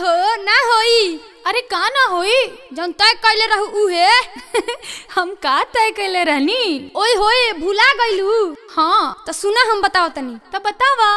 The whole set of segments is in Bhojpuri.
हो ना होई। अरे का ना होई? जौन तय कैले रहू उहे। हम का तय कैले रहनी? ओए होए भुला गइलू। हाँ तो सुना हम बताओ तनी। तो बतावा।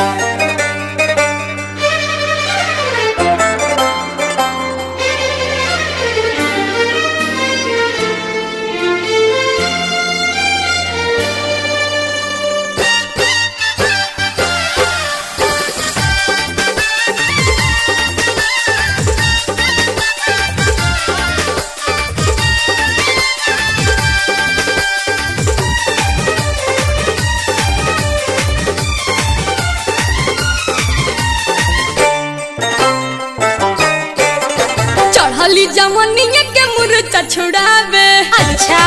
चढ़ली जमनिया के मुर्चा छुड़ावे। अच्छा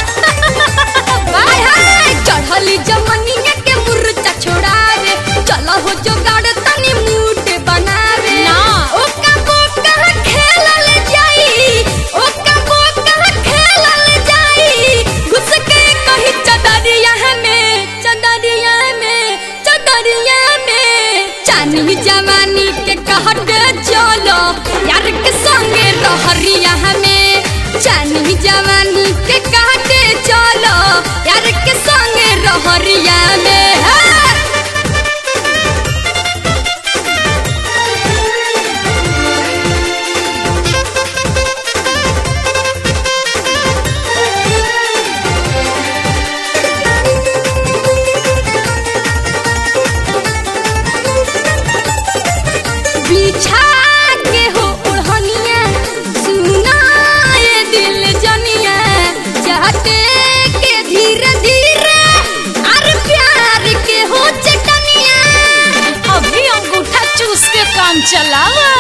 बाय हाय चढ़ली जमनिया के मुर्चा छुड़ावे। चलो हो जोगाड़ तनी मूड बनावे। ना ओका बोका खेलल जाई। ओका बोका खेलल जाई। घुस के कहीं चदरिया में चदरिया में चदरिया में। चानी जवानी के कहटे चलो यार के संगे रहरिया में। चानी जवानी के कहटे चलो यार के संगे रहरिया में। बिछा के हो ओढ़निया सुना ये दिल जनिया। चाहते के धीरे धीरे और प्यार के हो चटनिया। अभी अंगूठा चूस के काम चलावा।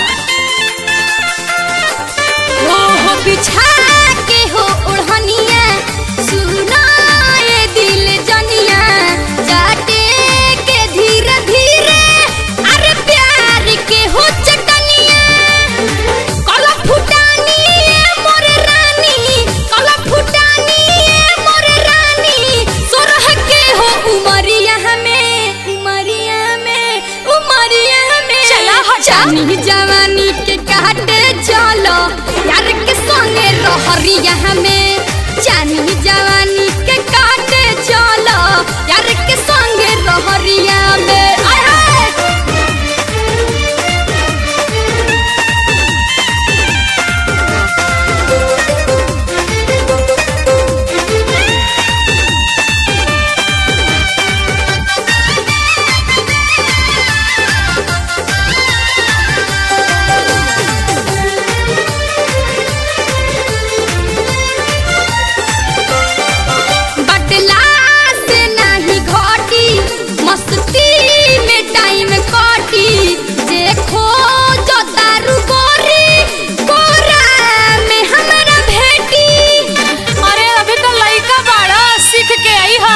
हो बिछा के हो ओढ़निया सुना ये दिल जनिया। चाहते के धीरे धीरे और प्यार के हो चटनिया। कला फुटानी मोर रानी कला फुटानी मोर रानी। सोरह के हो उमरिया में उमरिया में उमरिया में। चला हटा। चानी जवानी के काटे चलो यार के संगे रहरिया में। चानी जवानी के काटे चलो यार के संगे रहरिया में। आय हाय बटला से नहीं घटी मस्ती में टाइम कटी। देखो जो दारू गोरी कोरा में हमरा भेटी। अरे अभी तो लइका बाड़ा सीख के आई हा।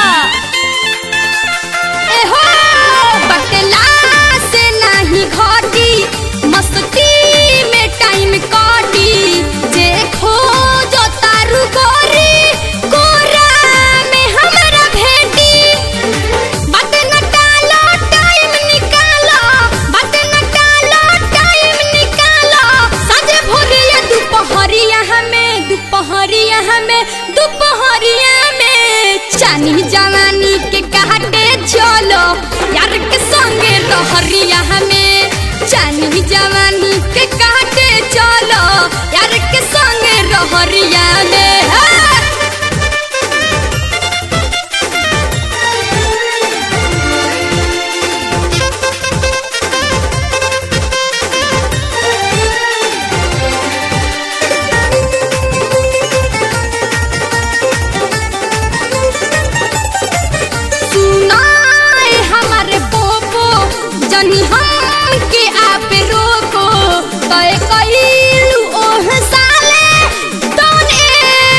एहो बटला से नहीं घटी मस्ती में टाइम कटी। देखो जो दारू गोरी कोरा में हमरा भेटी। बात न टालो टाइम निकालो बात न टालो टाइम निकालो। साझे भोरिया दुपहरिया हमें दुपहरिया में दुपहरिया में। चानी जवानी के काटे चलो यार के संगे रहरिया में। चानी जवानी के काटे चलो यार के संगे रहरिया में। सुनाए हमारे पोपो जनी हम के आप रोको। तय कइलू ओह साले तोन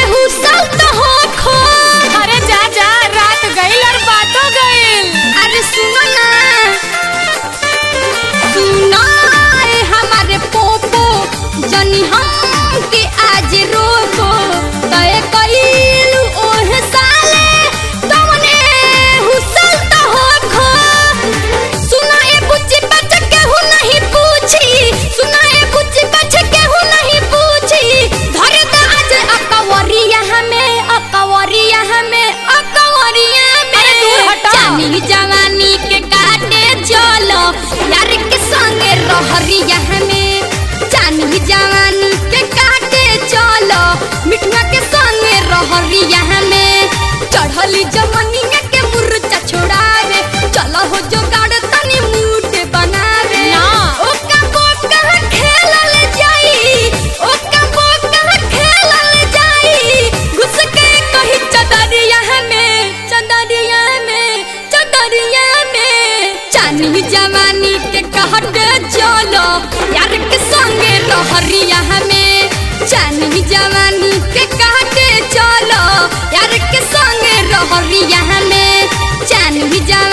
रहरिया में जानी जवानी के काटे चलो यार के संगे रहरिया में जानी जवानी